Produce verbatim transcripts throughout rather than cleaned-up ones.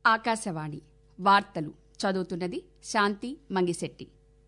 ఆకాశవాణి వార్తలు చదువుతున్నది శాంతి మంగిశెట్టి.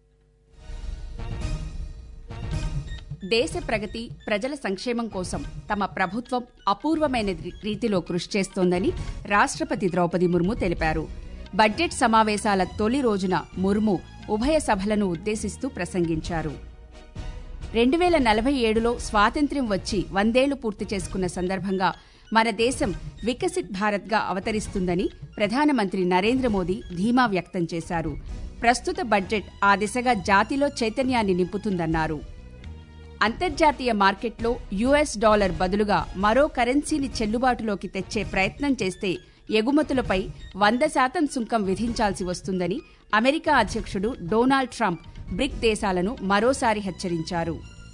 దేశ ప్రగతి, ప్రజల సంక్షేమం కోసం తమ ప్రభుత్వం అపూర్వమైన రీతిలో కృషి చేస్తోందని రాష్ట్రపతి ద్రౌపది ముర్ము తెలిపారు. బడ్జెట్ సమావేశాల తొలి రోజున ముర్ము ఉభయ సభలను ఉద్దేశిస్తూ ప్రసంగించారు. రెండు వేల నలభై ఏడులో స్వాతంత్ర్యం వచ్చి వందేళ్లు పూర్తి చేసుకున్న సందర్భంగా మన దేశం వికసిత్ భారత్గా అవతరిస్తుందని ప్రధానమంత్రి నరేంద్ర మోదీ ధీమా వ్యక్తం చేశారు. ప్రస్తుత బడ్జెట్ ఆ దిశగా జాతిలో చైతన్యాన్ని నింపుతుందన్నారు. అంతర్జాతీయ మార్కెట్లో యుఎస్ డాలర్ బదులుగా మరో కరెన్సీని చెల్లుబాటులోకి తెచ్చే ప్రయత్నం చేస్తే ఎగుమతులపై వంద శాతం సుంకం విధించాల్సి వస్తుందని అమెరికా అధ్యక్షుడు డొనాల్డ్ ట్రంప్ బ్రిక్ దేశాలను మరోసారి హెచ్చరించారు.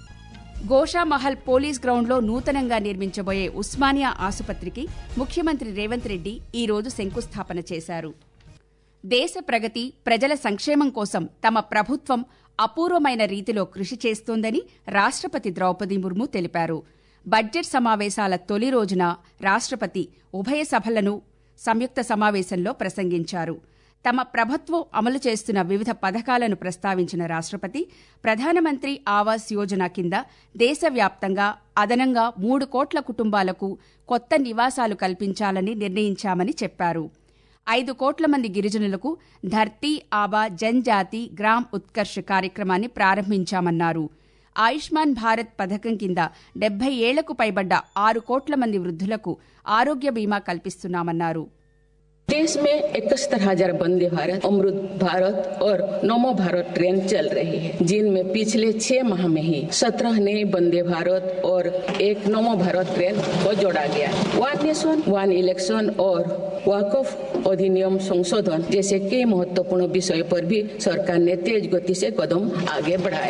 గోషామహల్ పోలీస్ గ్రౌండ్లో నూతనంగా నిర్మించబోయే ఉస్మానియా ఆసుపత్రికి ముఖ్యమంత్రి రేవంత్ రెడ్డి ఈ రోజు శంకుస్థాపన చేశారు. దేశ ప్రగతి, ప్రజల సంక్షేమం కోసం తమ ప్రభుత్వం అపూర్వమైన రీతిలో కృషి చేస్తోందని రాష్ట్రపతి ద్రౌపది ముర్ము తెలిపారు. బడ్జెట్ సమావేశాల తొలి రోజున రాష్ట్రపతి ఉభయ సభలను సంయుక్త సమావేశంలో ప్రసంగించారు. తమ ప్రభుత్వం అమలు చేస్తున్న వివిధ పథకాలను ప్రస్తావించిన రాష్ట్రపతి ప్రధానమంత్రి ఆవాస్ యోజన కింద దేశవ్యాప్తంగా అదనంగా మూడు కోట్ల కుటుంబాలకు కొత్త నివాసాలు కల్పించాలని నిర్ణయించామని చెప్పారు. ఐదు కోట్ల మంది గిరిజనులకు ధర్తీ ఆబా జన్జాతి గ్రామ్ ఉత్కర్ష్ కార్యక్రమాన్ని ప్రారంభించామన్నారు. ఆయుష్మాన్ భారత్ పథకం కింద డెబ్బై ఏళ్లకు పైబడ్డ ఆరు కోట్ల మంది వృద్ధులకు ఆరోగ్య బీమా కల్పిస్తున్నామన్నారు. देश में इकहत्तर हजार वंदे भारत, अमृत भारत और नमो भारत ट्रेन चल रही है, जिनमें पिछले छह माह में ही सत्रह नए वंदे भारत और एक नमो भारत ट्रेन को जोड़ा गया। वन नेशन वन इलेक्शन और वक्फ अधिनियम संशोधन जैसे कई महत्वपूर्ण विषय पर भी सरकार ने तेज गति से कदम आगे बढ़ाए.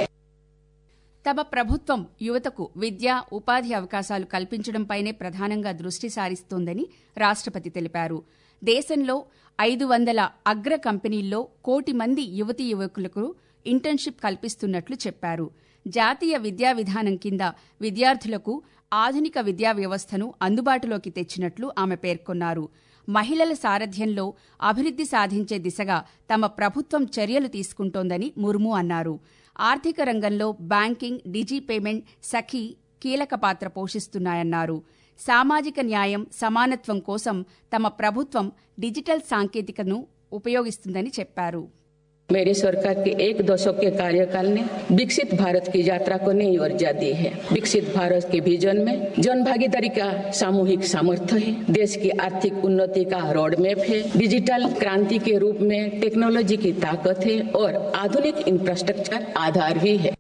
తమ ప్రభుత్వం యువతకు విద్య, ఉపాధి అవకాశాలు కల్పించడంపైనే ప్రధానంగా దృష్టి సారిస్తోందని రాష్ట్రపతి తెలిపారు. దేశంలో ఐదు వందల అగ్ర కంపెనీల్లో కోటి మంది యువతీ యువకులకు ఇంటర్న్షిప్ కల్పిస్తున్నట్లు చెప్పారు. జాతీయ విద్యా విధానం కింద విద్యార్థులకు ఆధునిక విద్యా వ్యవస్థను అందుబాటులోకి తెచ్చినట్లు ఆమె పేర్కొన్నారు. మహిళల సారథ్యంలో అభివృద్ది సాధించే దిశగా తమ ప్రభుత్వం చర్యలు తీసుకుంటోందని ముర్ము అన్నారు. ఆర్థిక రంగంలో బ్యాంకింగ్, డిజి పేమెంట్, సఖీ కీలక పాత్ర పోషిస్తున్నాయన్నారు. సామాజిక న్యాయం, సమానత్వం కోసం తమ ప్రభుత్వం డిజిటల్ సాంకేతికతను ఉపయోగిస్తుందని చెప్పారు. मेरी सरकार के एक दशक के कार्यकाल ने विकसित भारत की यात्रा को नई ऊर्जा दी है. विकसित भारत के विजन में जन भागीदारी का सामूहिक सामर्थ्य है, देश की आर्थिक उन्नति का रोड मैप है, डिजिटल क्रांति के रूप में टेक्नोलॉजी की ताकत है और आधुनिक इंफ्रास्ट्रक्चर आधार भी है.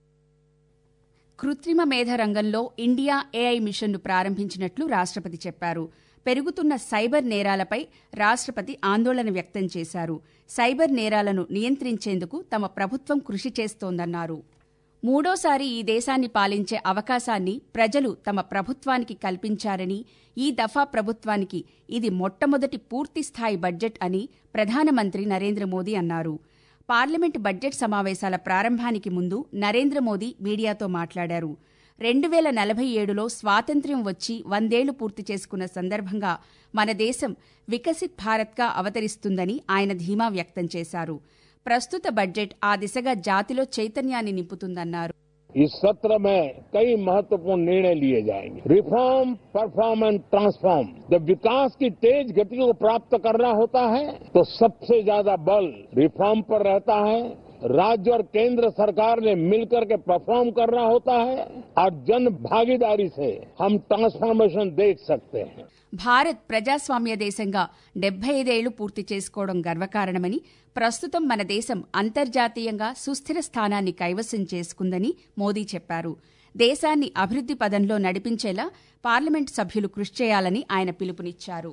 కృత్రిమ మేధ రంగంలో ఇండియా ఏఐ మిషన్ను ప్రారంభించినట్లు రాష్ట్రపతి చెప్పారు. పెరుగుతున్న సైబర్ నేరాలపై రాష్ట్రపతి ఆందోళన వ్యక్తం చేశారు. సైబర్ నేరాలను నియంత్రించేందుకు తమ ప్రభుత్వం కృషి చేస్తోందన్నారు. మూడోసారి ఈ దేశాన్ని పాలించే అవకాశాన్ని ప్రజలు తమ ప్రభుత్వానికి కల్పించారని, ఈ దఫా ప్రభుత్వానికి ఇది మొట్టమొదటి పూర్తిస్థాయి బడ్జెట్ అని ప్రధానమంత్రి నరేంద్ర మోదీ అన్నారు. పార్లమెంటు బడ్జెట్ సమావేశాల ప్రారంభానికి ముందు నరేంద్ర మోదీ మీడియాతో మాట్లాడారు. రెండు వేల నలభై ఏడులో స్వాతంత్ర్యం వచ్చి వందేళ్లు పూర్తి చేసుకున్న సందర్భంగా మన దేశం వికసిత్ భారత్గా అవతరిస్తుందని ఆయన ధీమా వ్యక్తం చేశారు. ప్రస్తుత బడ్జెట్ ఆ దిశగా జాతిలో చైతన్యాన్ని నింపుతుందన్నారు. इस सत्र में कई महत्वपूर्ण निर्णय लिए जाएंगे. Reform, perform and transform. जब विकास की तेज गति को प्राप्त करना होता है तो सबसे ज्यादा बल रिफॉर्म पर रहता है. राज्य और केंद्र सरकार ने मिलकर के परफॉर्म करना होता है और जन भागीदारी से हम ट्रांसफॉर्मेशन देख सकते हैं. భారత్ ప్రజాస్వామ్య దేశంగా డెబ్బై ఐదేళ్లు పూర్తి చేసుకోవడం గర్వకారణమని, ప్రస్తుతం మన దేశం అంతర్జాతీయంగా సుస్థిర స్థానాన్ని కైవసం చేసుకుందని మోదీ చెప్పారు. దేశాన్ని అభివృద్ది పదంలో నడిపించేలా పార్లమెంటు సభ్యులు కృషి చేయాలని ఆయన పిలుపునిచ్చారు.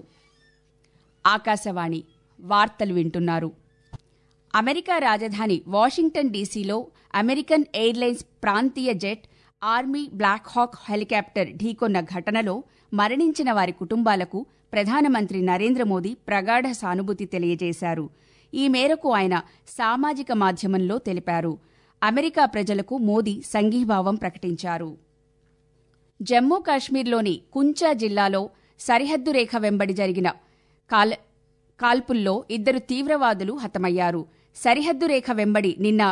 ఆకాశవాణి వార్తలు వింటున్నారు. అమెరికా రాజధాని వాషింగ్టన్ డీసీలో అమెరికన్ ఎయిర్లైన్స్ ప్రాంతీయ jet army Black Hawk helicopter ఢీకొన్న ఘటనలో మరణించిన వారి కుటుంబాలకు ప్రధానమంత్రి నరేంద్ర మోదీ ప్రగాఢ సానుభూతి తెలియజేశారు. ఈ మేరకు ఆయన సామాజిక మాధ్యమంలో తెలిపారు. అమెరికా ప్రజలకు మోదీ సంఘీభావం ప్రకటించారు. జమ్మూ కాశ్మీర్లోని కుంచా జిల్లాలో సరిహద్దు రేఖ వెంబడి జరిగిన కాల్పుల్లో ఇద్దరు తీవ్రవాదులు హతమయ్యారు. సరిహద్దు రేఖ వెంబడి నిన్న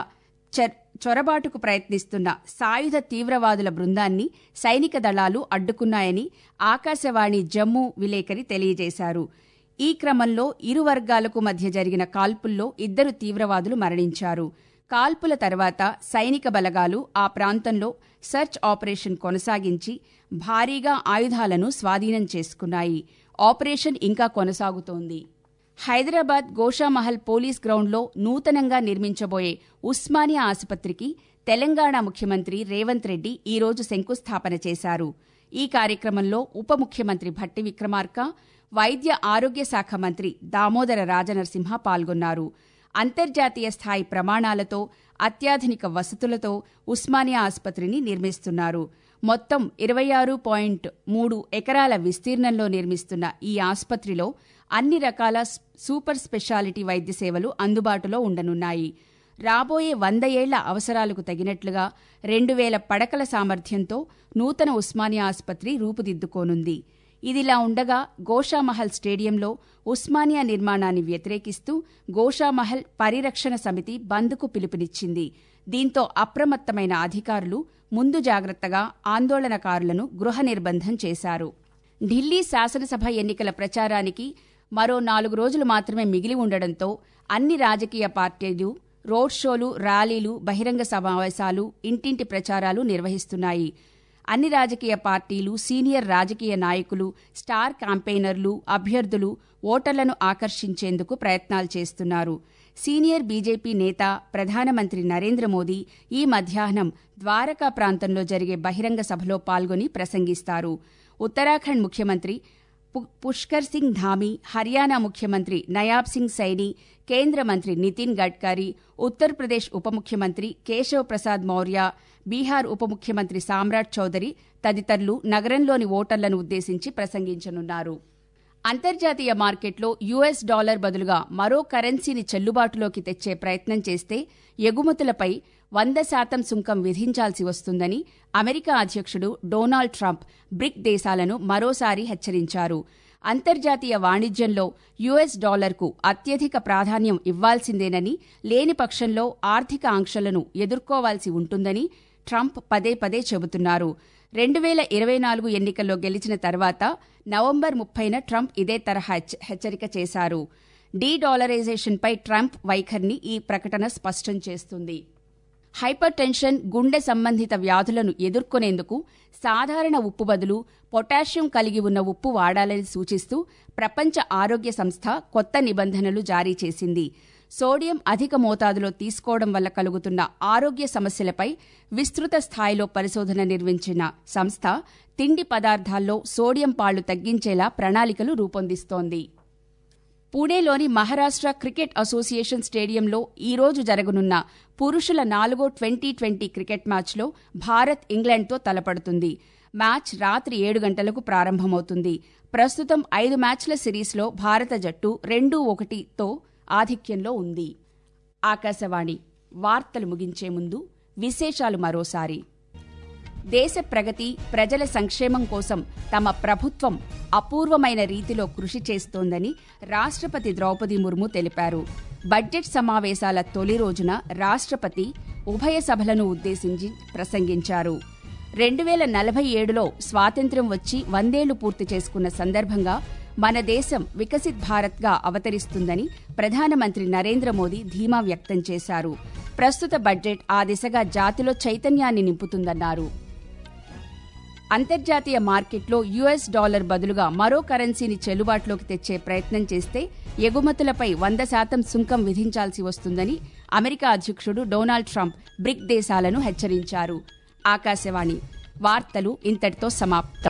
చొరబాటుకు ప్రయత్నిస్తున్న సాయుధ తీవ్రవాదుల బృందాన్ని సైనిక దళాలు అడ్డుకున్నాయని ఆకాశవాణి జమ్మూ విలేకరి తెలియజేశారు. ఈ క్రమంలో ఇరు వర్గాలకు మధ్య జరిగిన కాల్పుల్లో ఇద్దరు తీవ్రవాదులు మరణించారు. కాల్పుల తర్వాత సైనిక బలగాలు ఆ ప్రాంతంలో సెర్చ్ ఆపరేషన్ కొనసాగించి భారీగా ఆయుధాలను స్వాధీనం చేసుకున్నాయి. ఆపరేషన్ ఇంకా కొనసాగుతోంది. హైదరాబాద్ గోషామహల్ పోలీస్ గ్రౌండ్లో నూతనంగా నిర్మించబోయే ఉస్మానియా ఆసుపత్రికి తెలంగాణ ముఖ్యమంత్రి రేవంత్ రెడ్డి ఈరోజు శంకుస్థాపన చేశారు. ఈ కార్యక్రమంలో ఉప ముఖ్యమంత్రి భట్టి విక్రమార్క, వైద్య ఆరోగ్య శాఖ మంత్రి దామోదర రాజనరసింహ పాల్గొన్నారు. అంతర్జాతీయ స్థాయి ప్రమాణాలతో అత్యాధునిక వసతులతో ఉస్మానియా ఆసుపత్రిని నిర్మిస్తున్నారు. మొత్తం ఇరవై ఆరు పాయింట్ మూడు ఎకరాల విస్తీర్ణంలో నిర్మిస్తున్న ఈ ఆసుపత్రిలో అన్ని రకాల సూపర్ స్పెషాలిటీ వైద్య సేవలు అందుబాటులో ఉండనున్నాయి. రాబోయే వంద ఏళ్ల అవసరాలకు తగినట్లుగా రెండు వేల పడకల సామర్థ్యంతో నూతన ఉస్మానియా ఆసుపత్రి రూపుదిద్దుకోనుంది. ఇదిలా ఉండగా గోషామహల్ స్టేడియంలో ఉస్మానియా నిర్మాణాన్ని వ్యతిరేకిస్తూ గోషామహల్ పరిరక్షణ సమితి బంద్కు పిలుపునిచ్చింది. దీంతో అప్రమత్తమైన అధికారులు ముందు జాగ్రత్తగా ఆందోళనకారులను గృహ నిర్బంధం చేశారు. ఢిల్లీ శాసనసభ ఎన్నికల ప్రచారానికి మరో నాలుగు రోజులు మాత్రమే మిగిలి ఉండడంతో అన్ని రాజకీయ పార్టీలు రోడ్ షోలు, ర్యాలీలు, బహిరంగ సమావేశాలు, ఇంటింటి ప్రచారాలు నిర్వహిస్తున్నాయి. అన్ని రాజకీయ పార్టీలు, సీనియర్ రాజకీయ నాయకులు, స్టార్ క్యాంపెయినర్లు, అభ్యర్థులు ఓటర్లను ఆకర్షించేందుకు ప్రయత్నాలు చేస్తున్నారు. సీనియర్ బీజేపీ నేత ప్రధానమంత్రి నరేంద్ర మోదీ ఈ మధ్యాహ్నం ద్వారకా ప్రాంతంలో జరిగే బహిరంగ సభలో పాల్గొని ప్రసంగిస్తారు. ఉత్తరాఖండ్ ముఖ్యమంత్రి పుష్కర్ సింగ్ ధామీ, హర్యానా ముఖ్యమంత్రి నయాబ్ సింగ్ సైని, కేంద్ర మంత్రి నితిన్ గడ్కరీ, ఉత్తరప్రదేశ్ ఉప ముఖ్యమంత్రి కేశవ్ ప్రసాద్ మౌర్య, బీహార్ ఉప ముఖ్యమంత్రి సామ్రాట్ చౌదరి తదితరులు నగరంలోని ఓటర్లను ఉద్దేశించి ప్రసంగించనున్నారు. అంతర్జాతీయ మార్కెట్లో యూఎస్ డాలర్ బదులుగా మరో కరెన్సీని చెల్లుబాటులోకి తెచ్చే ప్రయత్నం చేస్తే ఎగుమతులపై వంద శాతం సుంకం విధించాల్సి వస్తుందని అమెరికా అధ్యక్షుడు డొనాల్డ్ ట్రంప్ బ్రిక్ దేశాలను మరోసారి హెచ్చరించారు. అంతర్జాతీయ వాణిజ్యంలో యూఎస్ డాలర్కు అత్యధిక ప్రాధాన్యం ఇవ్వాల్సిందేనని, లేని పక్షంలో ఆర్థిక ఆంక్షలను ఎదుర్కోవాల్సి ఉంటుందని ట్రంప్ పదే పదే చెబుతున్నారు. రెండు వేల ఇరవై నాలుగు ఎన్నికల్లో గెలిచిన తర్వాత నవంబర్ ముప్పైన ట్రంప్ ఇదే తరహా హెచ్చరిక చేశారు. డీ డాలరైజేషన్పై ట్రంప్ వైఖరిని ఈ ప్రకటన స్పష్టం చేస్తుంది. హైపర్ టెన్షన్, గుండె సంబంధిత వ్యాధులను ఎదుర్కొనేందుకు సాధారణ ఉప్పు బదులు పొటాషియం కలిగి ఉన్న ఉప్పు వాడాలని సూచిస్తూ ప్రపంచ ఆరోగ్య సంస్థ కొత్త నిబంధనలు జారీ చేసింది. సోడియం అధిక మోతాదులో తీసుకోవడం వల్ల కలుగుతున్న ఆరోగ్య సమస్యలపై విస్తృత స్థాయిలో పరిశోధన నిర్వహించిన సంస్థ తిండి పదార్థాల్లో సోడియం పాళ్లు తగ్గించేలా ప్రణాళికలు రూపొందిస్తోంది. పూణేలోని మహారాష్ట్ర క్రికెట్ అసోసియేషన్ స్టేడియంలో ఈరోజు జరగనున్న పురుషుల నాలుగో ట్వంటీ ట్వంటీ క్రికెట్ మ్యాచ్లో భారత్ ఇంగ్లాండ్తో తలపడుతుంది. మ్యాచ్ రాత్రి ఏడు గంటలకు ప్రారంభమవుతుంది. ప్రస్తుతం ఐదు మ్యాచ్ల సిరీస్లో భారత జట్టు రెండు ఒకటితో ఆధిక్యంలో ఉంది. ఆకాశవాణి వార్తలు ముగించే ముందు విశేషాలు మరోసారి. దేశ ప్రగతి, ప్రజల సంక్షేమం కోసం తమ ప్రభుత్వం అపూర్వమైన రీతిలో కృషి చేస్తోందని రాష్ట్రపతి ద్రౌపది ముర్ము తెలిపారు. బడ్జెట్ సమావేశాల తొలి రోజున రాష్ట్రపతి ఉభయ సభలను ఉద్దేశించి ప్రసంగించారు. రెండు వేల నలభై ఏడులో స్వాతంత్ర్యం వచ్చి వందేళ్లు పూర్తి చేసుకున్న సందర్భంగా మన దేశం వికసిత్ భారత్గా అవతరిస్తుందని ప్రధానమంత్రి నరేంద్ర మోదీ ధీమా వ్యక్తం చేశారు. ప్రస్తుత బడ్జెట్ ఆ దిశగా జాతిలో చైతన్యాన్ని నింపుతుందన్నారు. అంతర్జాతీయ మార్కెట్లో యూఎస్ డాలర్ బదులుగా మరో కరెన్సీని చెల్లుబాటులోకి తెచ్చే ప్రయత్నం చేస్తే ఎగుమతులపై వంద శాతం సుంకం విధించాల్సి వస్తుందని అమెరికా అధ్యక్షుడు డొనాల్డ్ ట్రంప్ బ్రిక్ దేశాలను హెచ్చరించారు. ఆకాశవాణి వార్తలు ఇంతటితో సమాప్తం.